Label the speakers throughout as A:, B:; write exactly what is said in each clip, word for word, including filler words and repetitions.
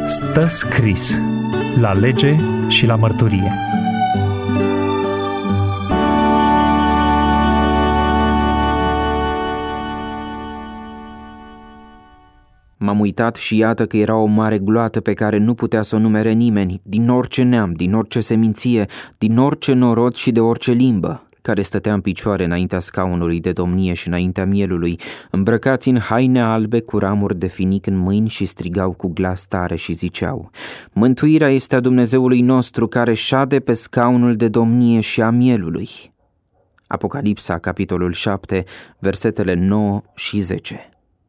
A: Stă scris la lege și la mărturie.
B: M-am uitat și iată că era o mare gloată pe care nu putea să o numere nimeni, din orice neam, din orice seminție, din orice norod și de orice limbă, care stătea în picioare înaintea scaunului de domnie și înaintea mielului, îmbrăcați în haine albe cu ramuri de finic în mâini și strigau cu glas tare și ziceau: Mântuirea este a Dumnezeului nostru care șade pe scaunul de domnie și a mielului. Apocalipsa, capitolul șapte, versetele nouă și zece.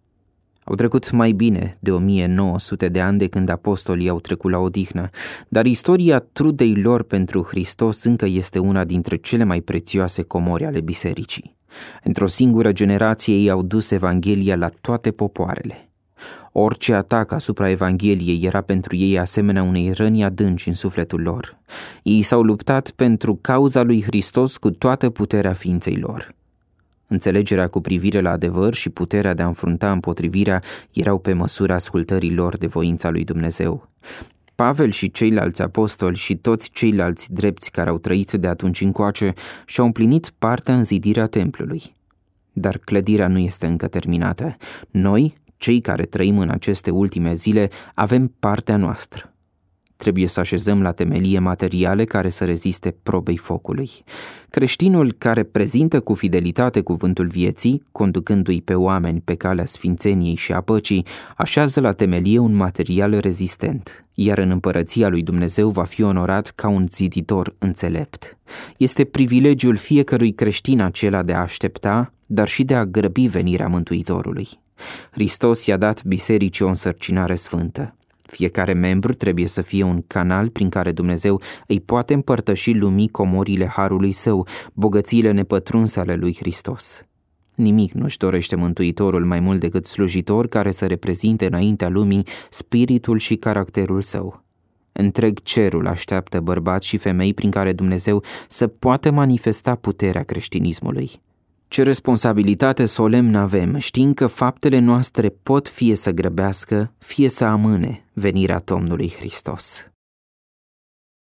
B: Au trecut mai bine de o mie nouă sute de ani de când apostolii au trecut la odihnă, dar istoria trudei lor pentru Hristos încă este una dintre cele mai prețioase comori ale bisericii. Într-o singură generație ei au dus Evanghelia la toate popoarele. Orice atac asupra Evangheliei era pentru ei asemenea unei răni adânci în sufletul lor. Ei s-au luptat pentru cauza lui Hristos cu toată puterea ființei lor. Înțelegerea cu privire la adevăr și puterea de a înfrunta împotrivirea erau pe măsura ascultării lor de voința lui Dumnezeu. Pavel și ceilalți apostoli și toți ceilalți drepți care au trăit de atunci încoace și-au împlinit partea în zidirea templului. Dar clădirea nu este încă terminată. Noi, cei care trăim în aceste ultime zile, avem partea noastră. Trebuie să așezăm la temelie materiale care să reziste probei focului. Creștinul care prezintă cu fidelitate cuvântul vieții, conducându-i pe oameni pe calea sfințeniei și a păcii, așează la temelie un material rezistent, iar în împărăția lui Dumnezeu va fi onorat ca un ziditor înțelept. Este privilegiul fiecărui creștin acela de a aștepta, dar și de a grăbi venirea Mântuitorului. Hristos i-a dat bisericii o însărcinare sfântă. Fiecare membru trebuie să fie un canal prin care Dumnezeu îi poate împărtăși lumii comorile harului său, bogățiile nepătrunse ale lui Hristos. Nimic nu-și dorește Mântuitorul mai mult decât slujitor care să reprezinte înaintea lumii spiritul și caracterul său. Întreg cerul așteaptă bărbați și femei prin care Dumnezeu să poată manifesta puterea creștinismului. Ce responsabilitate solemnă avem, știind că faptele noastre pot fie să grăbească, fie să amâne venirea Domnului Hristos.